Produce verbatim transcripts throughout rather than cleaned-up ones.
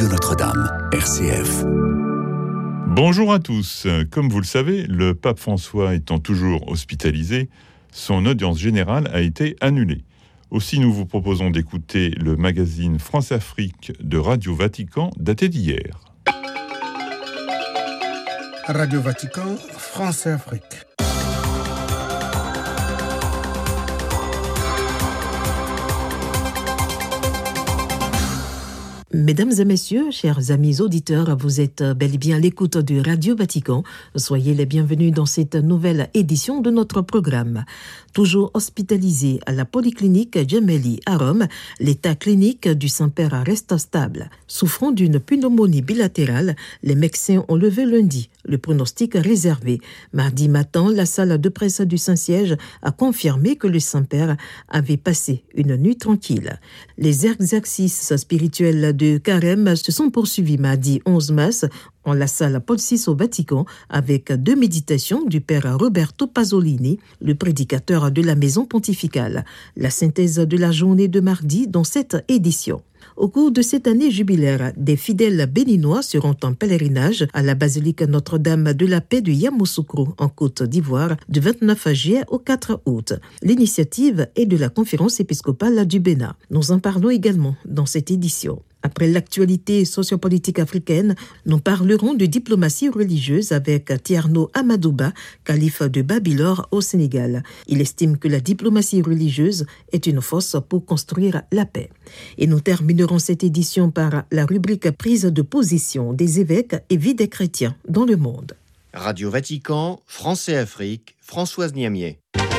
Radio Notre-Dame, R C F. Bonjour à tous. Comme vous le savez, le pape François étant toujours hospitalisé, son audience générale a été annulée. Aussi, nous vous proposons d'écouter le magazine France-Afrique de Radio Vatican daté d'hier. Radio Vatican, France-Afrique. Mesdames et messieurs, chers amis auditeurs, vous êtes bel et bien à l'écoute de Radio Vatican. Soyez les bienvenus dans cette nouvelle édition de notre programme. Toujours hospitalisé à la polyclinique Gemelli à Rome, l'état clinique du Saint-Père reste stable. Souffrant d'une pneumonie bilatérale, les médecins ont levé lundi le pronostic réservé. Mardi matin, la salle de presse du Saint-Siège a confirmé que le Saint-Père avait passé une nuit tranquille. Les exercices spirituels de Carême se sont poursuivis mardi onze mars en la salle Paul six au Vatican avec deux méditations du père Roberto Pasolini, le prédicateur de la maison pontificale. La synthèse de la journée de mardi dans cette édition. Au cours de cette année jubilaire, des fidèles béninois seront en pèlerinage à la basilique Notre-Dame de la Paix de Yamoussoukro en Côte d'Ivoire du vingt-neuf juillet au quatre août. L'initiative est de la conférence épiscopale du Bénin. Nous en parlons également dans cette édition. Après l'actualité sociopolitique africaine, nous parlerons de diplomatie religieuse avec Tierno Amadouba, calife de Babylore au Sénégal. Il estime que la diplomatie religieuse est une force pour construire la paix. Et nous terminerons cette édition par la rubrique prise de position des évêques et vie des chrétiens dans le monde. Radio Vatican, France et Afrique, Françoise Niamier.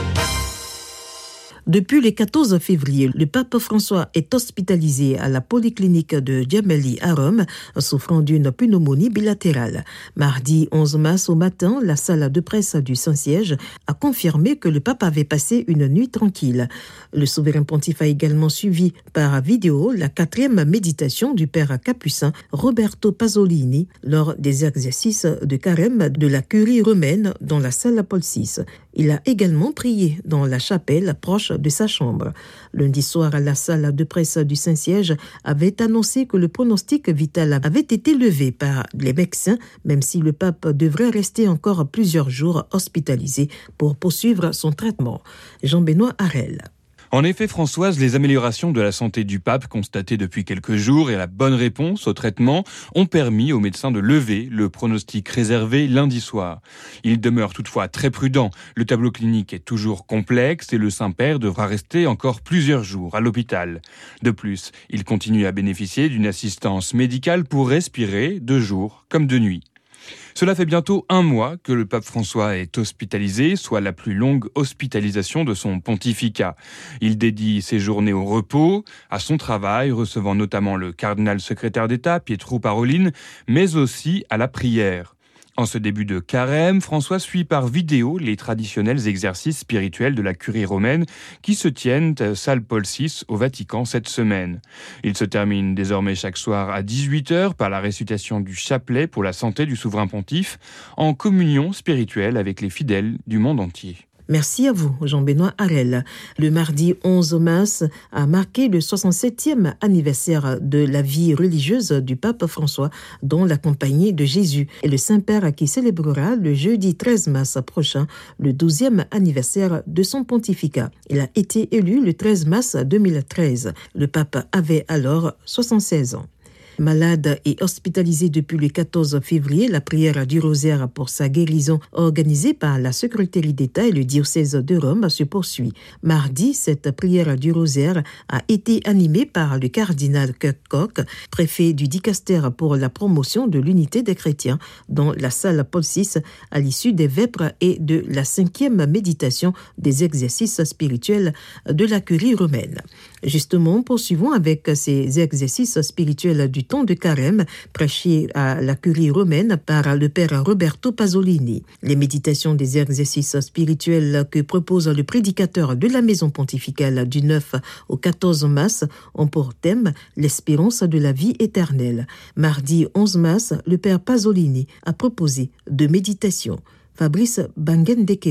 Depuis le quatorze février, le pape François est hospitalisé à la polyclinique de Gemelli à Rome, souffrant d'une pneumonie bilatérale. Mardi onze mars au matin, la salle de presse du Saint-Siège a confirmé que le pape avait passé une nuit tranquille. Le souverain pontife a également suivi par vidéo la quatrième méditation du père capucin Roberto Pasolini lors des exercices de carême de la curie romaine dans la salle Paul six. Il a également prié dans la chapelle proche de sa chambre. Lundi soir, la salle de presse du Saint-Siège avait annoncé que le pronostic vital avait été levé par les médecins, même si le pape devrait rester encore plusieurs jours hospitalisé pour poursuivre son traitement. Jean-Benoît Harel. En effet, Françoise, les améliorations de la santé du pape constatées depuis quelques jours et la bonne réponse au traitement ont permis aux médecins de lever le pronostic réservé lundi soir. Il demeure toutefois très prudent. Le tableau clinique est toujours complexe et le Saint-Père devra rester encore plusieurs jours à l'hôpital. De plus, il continue à bénéficier d'une assistance médicale pour respirer de jour comme de nuit. Cela fait bientôt un mois que le pape François est hospitalisé, soit la plus longue hospitalisation de son pontificat. Il dédie ses journées au repos, à son travail, recevant notamment le cardinal secrétaire d'État, Pietro Parolin, mais aussi à la prière. En ce début de carême, François suit par vidéo les traditionnels exercices spirituels de la curie romaine qui se tiennent à salle Paul six au Vatican cette semaine. Il se termine désormais chaque soir à dix-huit heures par la récitation du chapelet pour la santé du souverain pontife, en communion spirituelle avec les fidèles du monde entier. Merci à vous, Jean-Benoît Harel. Le mardi onze mars a marqué le soixante-septième anniversaire de la vie religieuse du pape François, dont la compagnie de Jésus, et le Saint-Père qui célébrera le jeudi treize mars prochain le douzième anniversaire de son pontificat. Il a été élu le treize mars deux mille treize. Le pape avait alors soixante-seize ans. Malade et hospitalisé depuis le quatorze février, la prière du rosaire pour sa guérison organisée par la secrétaire d'État et le diocèse de Rome se poursuit. Mardi, cette prière du rosaire a été animée par le cardinal Kirk Cook, préfet du dicastère pour la promotion de l'unité des chrétiens, dans la salle Paul six à l'issue des vêpres et de la cinquième méditation des exercices spirituels de la curie romaine. Justement, poursuivons avec ces exercices spirituels du temps de carême prêchés à la curie romaine par le père Roberto Pasolini. Les méditations des exercices spirituels que propose le prédicateur de la maison pontificale du neuf au quatorze mars ont pour thème l'espérance de la vie éternelle. Mardi onze mars, le père Pasolini a proposé deux méditations. Fabrice Bangendekere.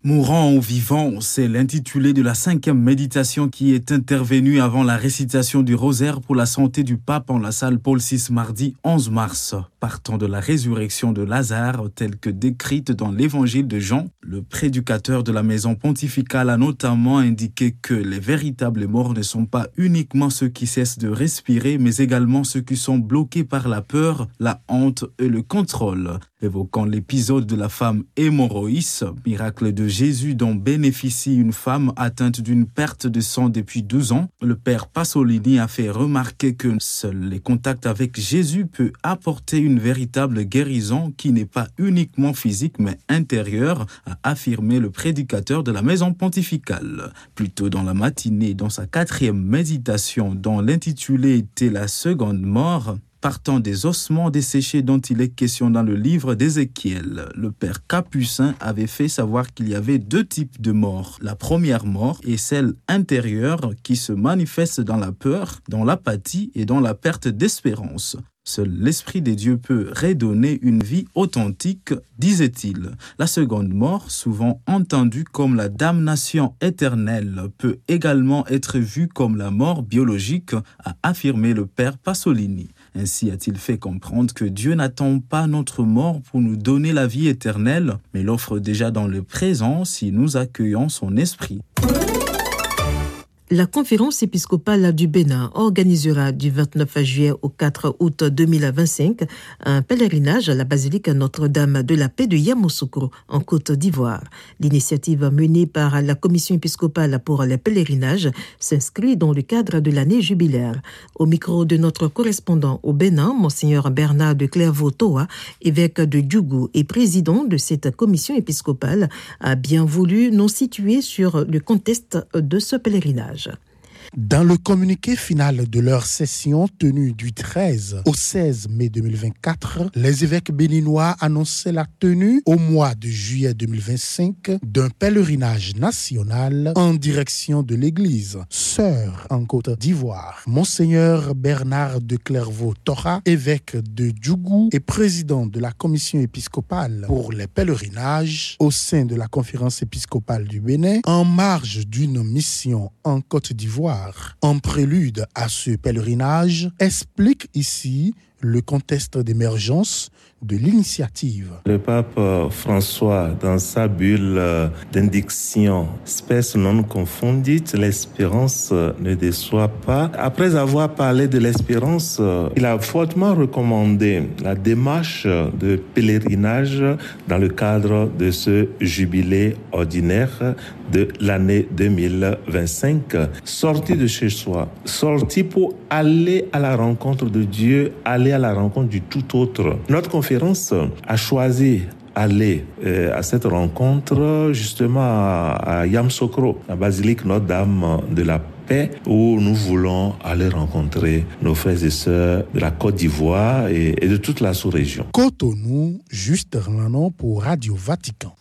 Mourant ou vivant, c'est l'intitulé de la cinquième méditation qui est intervenue avant la récitation du rosaire pour la santé du pape en la salle Paul six mardi onze mars. Partant de la résurrection de Lazare telle que décrite dans l'évangile de Jean, le prédicateur de la maison pontificale a notamment indiqué que les véritables morts ne sont pas uniquement ceux qui cessent de respirer, mais également ceux qui sont bloqués par la peur, la honte et le contrôle. Évoquant l'épisode de la femme hémorroïs, miracle de Jésus dont bénéficie une femme atteinte d'une perte de sang depuis douze ans, le père Pasolini a fait remarquer que seuls les contacts avec Jésus peuvent apporter une véritable guérison qui n'est pas uniquement physique mais intérieure, a affirmé le prédicateur de la maison pontificale. Plus tôt dans la matinée, dans sa quatrième méditation dont l'intitulé était la seconde mort, partant des ossements desséchés dont il est question dans le livre d'Ézéchiel, le père Capucin avait fait savoir qu'il y avait deux types de morts. La première mort est celle intérieure qui se manifeste dans la peur, dans l'apathie et dans la perte d'espérance. Seul l'Esprit des dieux peut redonner une vie authentique, disait-il. La seconde mort, souvent entendue comme la damnation éternelle, peut également être vue comme la mort biologique, a affirmé le père Pasolini. Ainsi a-t-il fait comprendre que Dieu n'attend pas notre mort pour nous donner la vie éternelle, mais l'offre déjà dans le présent si nous accueillons son esprit. La conférence épiscopale du Bénin organisera du vingt-neuf juillet au quatre août deux mille vingt-cinq un pèlerinage à la basilique Notre-Dame de la Paix de Yamoussoukro en Côte d'Ivoire. L'initiative menée par la commission épiscopale pour les pèlerinages s'inscrit dans le cadre de l'année jubilaire. Au micro de notre correspondant au Bénin, Monseigneur Bernard de Clairvaux-Toa, évêque de Djougou et président de cette commission épiscopale, a bien voulu nous situer sur le contexte de ce pèlerinage. Dans le communiqué final de leur session tenue du treize au seize mai deux mille vingt-quatre, les évêques béninois annonçaient la tenue au mois de juillet deux mille vingt-cinq d'un pèlerinage national en direction de l'église sœur en Côte d'Ivoire. Monseigneur Bernard de Clairvaux-Toa, évêque de Djougou et président de la commission épiscopale pour les pèlerinages au sein de la conférence épiscopale du Bénin, en marge d'une mission en Côte d'Ivoire. En prélude à ce pèlerinage, explique ici le contexte d'émergence de l'initiative. Le pape François, dans sa bulle d'indiction, spes non confundit, l'espérance ne déçoit pas. Après avoir parlé de l'espérance, il a fortement recommandé la démarche de pèlerinage dans le cadre de ce jubilé ordinaire de l'année deux mille vingt-cinq. Sorti de chez soi, sorti pour aller à la rencontre de Dieu, aller à la rencontre du tout autre. Notre conférence a choisi aller euh, à cette rencontre justement à, à Yamoussoukro, la basilique Notre-Dame de la Paix, où nous voulons aller rencontrer nos frères et sœurs de la Côte d'Ivoire et, et de toute la sous-région. Cotonou, Juste Ranon pour Radio Vatican.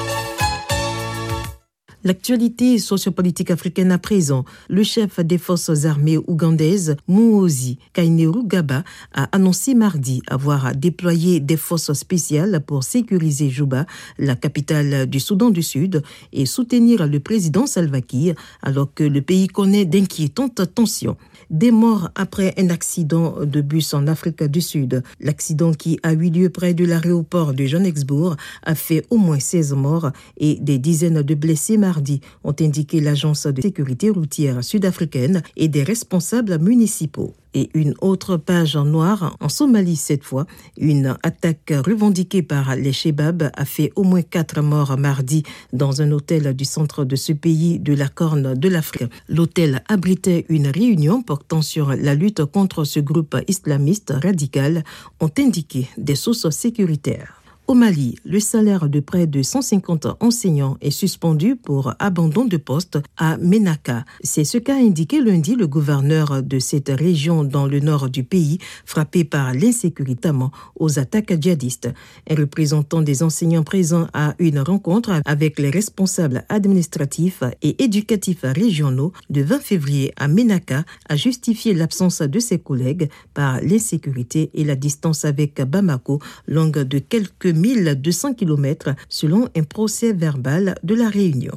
L'actualité sociopolitique africaine à présent. Le chef des forces armées ougandaises, Muhoozi Kainerugaba, a annoncé mardi avoir déployé des forces spéciales pour sécuriser Juba, la capitale du Soudan du Sud, et soutenir le président Salva Kiir, alors que le pays connaît d'inquiétantes tensions. Des morts après un accident de bus en Afrique du Sud. L'accident qui a eu lieu près de l'aéroport de Johannesburg a fait au moins seize morts et des dizaines de blessés mardi, ont indiqué l'agence de sécurité routière sud-africaine et des responsables municipaux. Et une autre page en noir, en Somalie cette fois, une attaque revendiquée par les Chebab a fait au moins quatre morts mardi dans un hôtel du centre de ce pays de la Corne de l'Afrique. L'hôtel abritait une réunion portant sur la lutte contre ce groupe islamiste radical, ont indiqué des sources sécuritaires. Au Mali, le salaire de près de cent cinquante enseignants est suspendu pour abandon de poste à Ménaka. C'est ce qu'a indiqué lundi le gouverneur de cette région dans le nord du pays, frappé par l'insécurité aux attaques djihadistes. Un représentant des enseignants présents à une rencontre avec les responsables administratifs et éducatifs régionaux le vingt février à Ménaka a justifié l'absence de ses collègues par l'insécurité et la distance avec Bamako, longue de quelques mille deux cents kilomètres selon un procès verbal de la Réunion.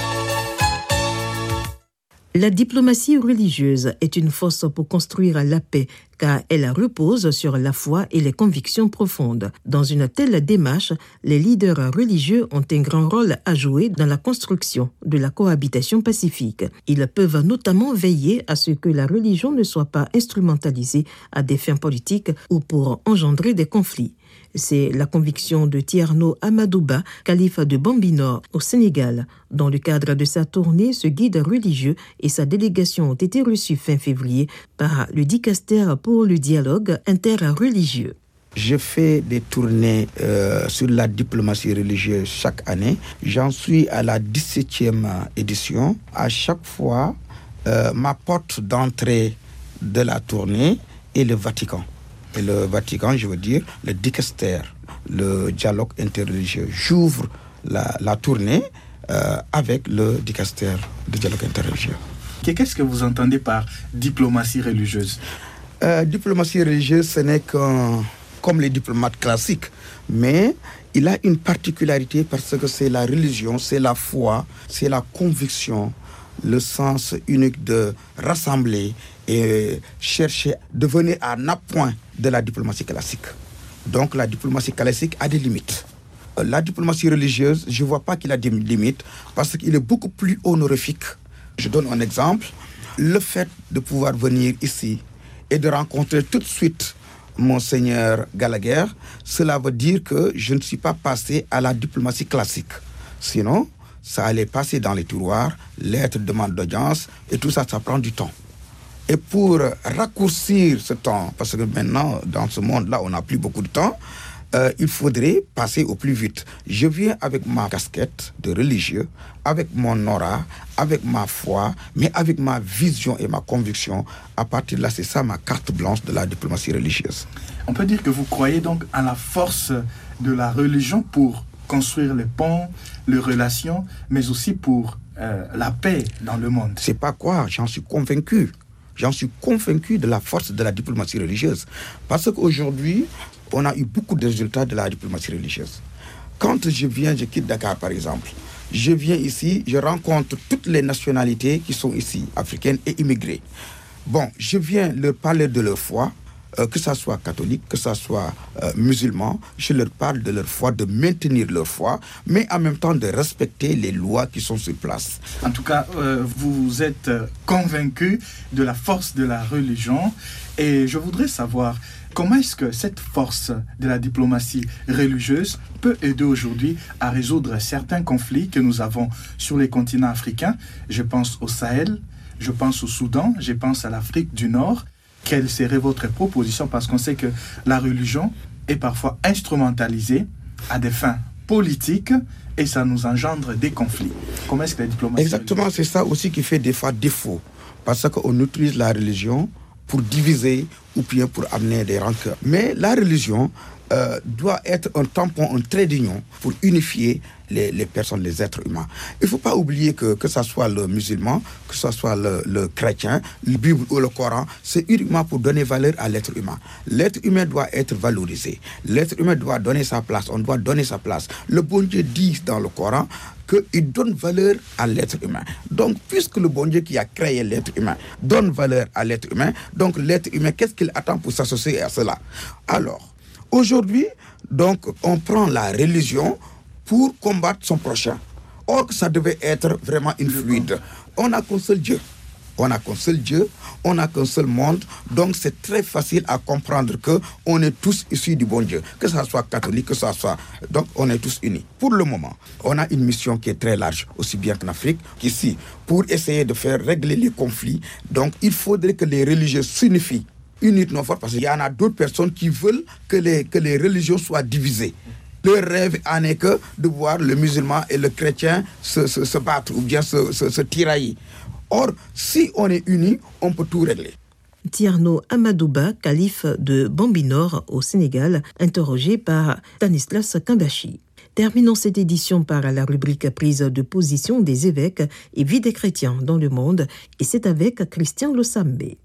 La diplomatie religieuse est une force pour construire la paix, car elle repose sur la foi et les convictions profondes. Dans une telle démarche, les leaders religieux ont un grand rôle à jouer dans la construction de la cohabitation pacifique. Ils peuvent notamment veiller à ce que la religion ne soit pas instrumentalisée à des fins politiques ou pour engendrer des conflits. C'est la conviction de Thierno Amadouba, calife de Bambinor au Sénégal. Dans le cadre de sa tournée, ce guide religieux et sa délégation ont été reçus fin février par le dicaster pour le dialogue interreligieux. Je fais des tournées euh, sur la diplomatie religieuse chaque année. J'en suis à la dix-septième édition. À chaque fois, euh, ma porte d'entrée de la tournée est le Vatican. Et le Vatican, je veux dire, le dicaster, le dialogue interreligieux. J'ouvre la, la tournée euh, avec le dicaster du dialogue interreligieux. Qu'est-ce que vous entendez par diplomatie religieuse ? euh, Diplomatie religieuse, ce n'est qu'un, comme les diplomates classiques, mais il a une particularité parce que c'est la religion, c'est la foi, c'est la conviction, le sens unique de rassembler et chercher de venir à un appoint de la diplomatie classique. Donc la diplomatie classique a des limites. La diplomatie religieuse, je ne vois pas qu'il a des limites parce qu'il est beaucoup plus honorifique. Je donne un exemple. Le fait de pouvoir venir ici et de rencontrer tout de suite Monseigneur Gallagher, cela veut dire que je ne suis pas passé à la diplomatie classique. Sinon, ça allait passer dans les tiroirs, lettres, demande d'audience, et tout ça, ça prend du temps. Et pour raccourcir ce temps, parce que maintenant, dans ce monde-là, on n'a plus beaucoup de temps, euh, il faudrait passer au plus vite. Je viens avec ma casquette de religieux, avec mon aura, avec ma foi, mais avec ma vision et ma conviction. À partir de là, c'est ça ma carte blanche de la diplomatie religieuse. On peut dire que vous croyez donc à la force de la religion pour construire les ponts, les relations, mais aussi pour euh, la paix dans le monde. C'est pas quoi, j'en suis convaincu. J'en suis convaincu de la force de la diplomatie religieuse. Parce qu'aujourd'hui, on a eu beaucoup de résultats de la diplomatie religieuse. Quand je viens, je quitte Dakar par exemple, je viens ici, je rencontre toutes les nationalités qui sont ici, africaines et immigrées. Bon, je viens leur parler de leur foi, Euh, que ça soit catholique, que ça soit euh, musulman, je leur parle de leur foi, de maintenir leur foi, mais en même temps de respecter les lois qui sont sur place. En tout cas, euh, vous êtes convaincu de la force de la religion et je voudrais savoir comment est-ce que cette force de la diplomatie religieuse peut aider aujourd'hui à résoudre certains conflits que nous avons sur les continents africains. Je pense au Sahel, je pense au Soudan, je pense à l'Afrique du Nord. Quelle serait votre proposition? Parce qu'on sait que la religion est parfois instrumentalisée à des fins politiques et ça nous engendre des conflits. Comment est-ce que la diplomatie... Exactement, c'est ça aussi qui fait des fois défaut. Parce qu'on utilise la religion pour diviser ou bien pour amener des rancœurs. Mais la religion euh, doit être un tampon, un trait d'union pour unifier les, les personnes, les êtres humains. Il ne faut pas oublier que que ce soit le musulman, que ce soit le, le chrétien, la Bible ou le Coran, c'est uniquement pour donner valeur à l'être humain. L'être humain doit être valorisé. L'être humain doit donner sa place. On doit donner sa place. Le bon Dieu dit dans le Coran qu'il donne valeur à l'être humain. Donc, puisque le bon Dieu qui a créé l'être humain donne valeur à l'être humain, donc l'être humain, qu'est-ce qu'il attend pour s'associer à cela? Alors, aujourd'hui, donc, on prend la religion pour combattre son prochain. Or que ça devait être vraiment une fluide. On n'a qu'un seul Dieu. On n'a qu'un seul Dieu, on n'a qu'un seul monde. Donc c'est très facile à comprendre qu'on est tous issus du bon Dieu. Que ça soit catholique, que ça soit... Donc on est tous unis. Pour le moment, on a une mission qui est très large, aussi bien qu'en Afrique qu'ici, pour essayer de faire régler les conflits. Donc il faudrait que les religieux s'unifient. Unir nos forces, parce qu'il y en a d'autres personnes qui veulent que les, que les religions soient divisées. Leur rêve en est que de voir le musulman et le chrétien se, se, se battre ou bien se, se, se tirailler. Or, si on est unis, on peut tout régler. Thierno Amadouba, calife de Bambinor au Sénégal, interrogé par Stanislas Kambashi. Terminons cette édition par la rubrique prise de position des évêques et vie des chrétiens dans le monde, et c'est avec Christian Losambe.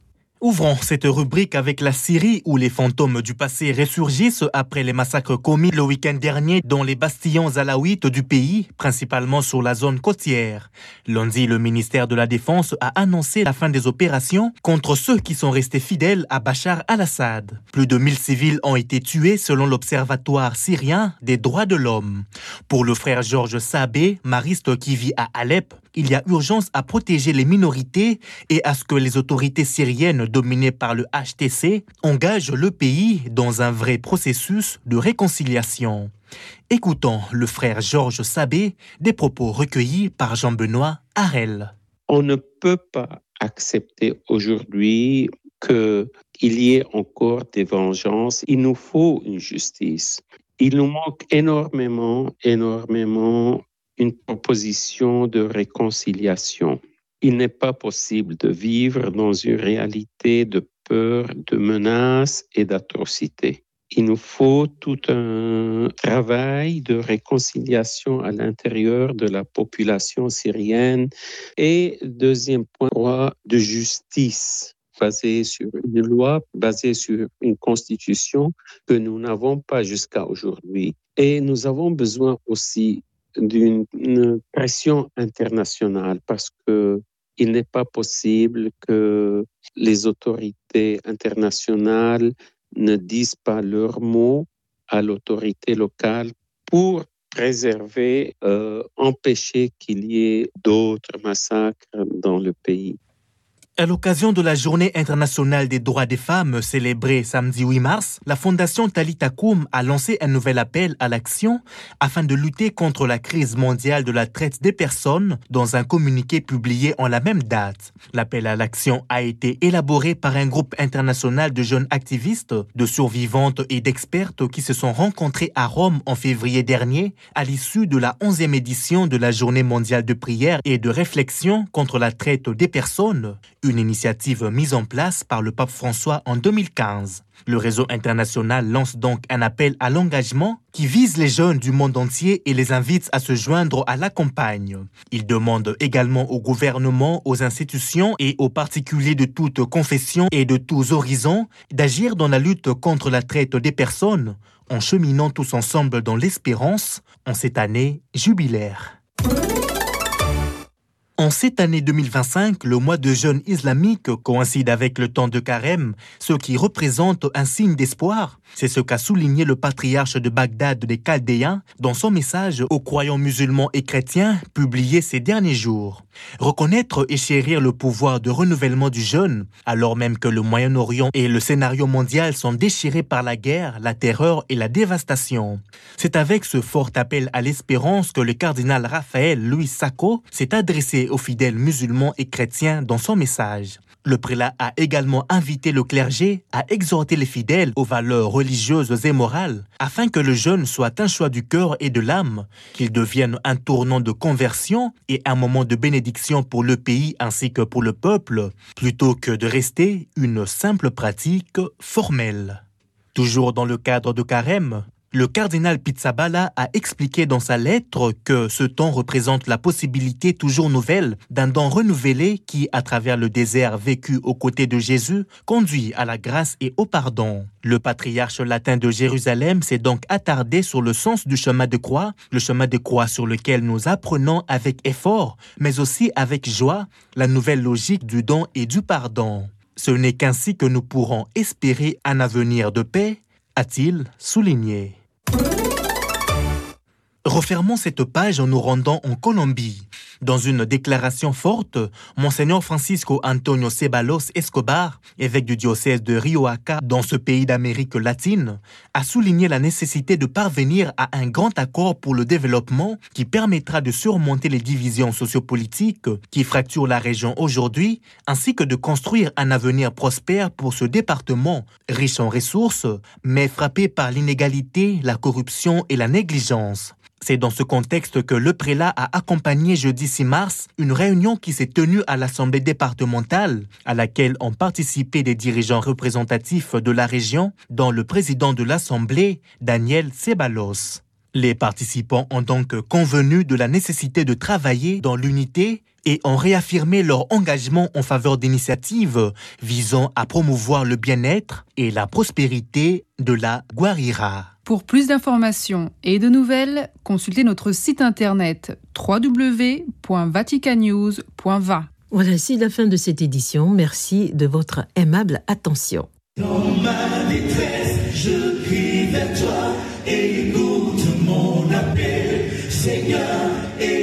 Ouvrons cette rubrique avec la Syrie où les fantômes du passé ressurgissent après les massacres commis le week-end dernier dans les bastillons alaouites du pays, principalement sur la zone côtière. Lundi, le ministère de la Défense a annoncé la fin des opérations contre ceux qui sont restés fidèles à Bachar al-Assad. Plus de mille civils ont été tués selon l'Observatoire syrien des droits de l'homme. Pour le frère Georges Sabé, mariste qui vit à Alep, il y a urgence à protéger les minorités et à ce que les autorités syriennes dominées par le H T C engagent le pays dans un vrai processus de réconciliation. Écoutons le frère Georges Sabé, des propos recueillis par Jean-Benoît Harel. On ne peut pas accepter aujourd'hui qu'il y ait encore des vengeances. Il nous faut une justice. Il nous manque énormément, énormément une proposition de réconciliation. Il n'est pas possible de vivre dans une réalité de peur, de menaces et d'atrocités. Il nous faut tout un travail de réconciliation à l'intérieur de la population syrienne et, deuxième point, de justice basée sur une loi, basée sur une constitution que nous n'avons pas jusqu'à aujourd'hui. Et nous avons besoin aussi d'une pression internationale parce que il n'est pas possible que les autorités internationales ne disent pas leur mot à l'autorité locale pour préserver, euh, empêcher qu'il y ait d'autres massacres dans le pays. À l'occasion de la Journée internationale des droits des femmes célébrée samedi huit mars, la Fondation Talitha Koum a lancé un nouvel appel à l'action afin de lutter contre la crise mondiale de la traite des personnes dans un communiqué publié en la même date. L'appel à l'action a été élaboré par un groupe international de jeunes activistes, de survivantes et d'expertes qui se sont rencontrés à Rome en février dernier à l'issue de la onzième édition de la Journée mondiale de prière et de réflexion contre la traite des personnes, une initiative mise en place par le pape François en deux mille quinze. Le réseau international lance donc un appel à l'engagement qui vise les jeunes du monde entier et les invite à se joindre à la campagne. Il demande également au gouvernement, aux institutions et aux particuliers de toutes confessions et de tous horizons d'agir dans la lutte contre la traite des personnes en cheminant tous ensemble dans l'espérance en cette année jubilaire. En cette année deux mille vingt-cinq, le mois de jeûne islamique coïncide avec le temps de carême, ce qui représente un signe d'espoir. C'est ce qu'a souligné le patriarche de Bagdad des Chaldéens dans son message aux croyants musulmans et chrétiens publié ces derniers jours. Reconnaître et chérir le pouvoir de renouvellement du jeûne, alors même que le Moyen-Orient et le scénario mondial sont déchirés par la guerre, la terreur et la dévastation. C'est avec ce fort appel à l'espérance que le cardinal Raphaël Luis Sacco s'est adressé aux fidèles musulmans et chrétiens dans son message. Le prélat a également invité le clergé à exhorter les fidèles aux valeurs religieuses et morales, afin que le jeûne soit un choix du cœur et de l'âme, qu'il devienne un tournant de conversion et un moment de bénédiction pour le pays ainsi que pour le peuple, plutôt que de rester une simple pratique formelle. Toujours dans le cadre de carême, le cardinal Pizzaballa a expliqué dans sa lettre que ce temps représente la possibilité toujours nouvelle d'un don renouvelé qui, à travers le désert vécu aux côtés de Jésus, conduit à la grâce et au pardon. Le patriarche latin de Jérusalem s'est donc attardé sur le sens du chemin de croix, le chemin de croix sur lequel nous apprenons avec effort, mais aussi avec joie, la nouvelle logique du don et du pardon. Ce n'est qu'ainsi que nous pourrons espérer un avenir de paix, a-t-il souligné. Refermons cette page en nous rendant en Colombie. Dans une déclaration forte, Monseigneur Francisco Antonio Ceballos Escobar, évêque du diocèse de Riohacha dans ce pays d'Amérique latine, a souligné la nécessité de parvenir à un grand accord pour le développement qui permettra de surmonter les divisions sociopolitiques qui fracturent la région aujourd'hui, ainsi que de construire un avenir prospère pour ce département riche en ressources, mais frappé par l'inégalité, la corruption et la négligence. C'est dans ce contexte que le prélat a accompagné jeudi six mars une réunion qui s'est tenue à l'Assemblée départementale, à laquelle ont participé des dirigeants représentatifs de la région, dont le président de l'Assemblée, Daniel Ceballos. Les participants ont donc convenu de la nécessité de travailler dans l'unité et ont réaffirmé leur engagement en faveur d'initiatives visant à promouvoir le bien-être et la prospérité de la Guarira. Pour plus d'informations et de nouvelles, consultez notre site internet w w w point vaticanews point v a. Voilà, c'est la fin de cette édition. Merci de votre aimable attention. Dans ma détresse, je crie vers toi, écoute mon appel, Seigneur, et